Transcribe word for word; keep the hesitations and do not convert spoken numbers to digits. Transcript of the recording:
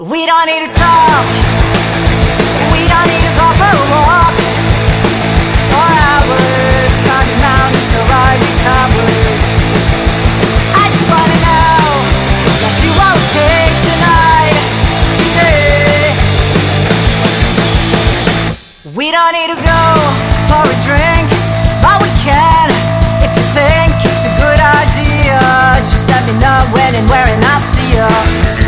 We don't need to talk. We don't need to go for a walk. For hours, climbing mountains or riding towers. I just wanna know that you okay tonight, today. We don't need to go for a drink, but we can if you think it's a good idea. Just let me know when and where and I'll see you.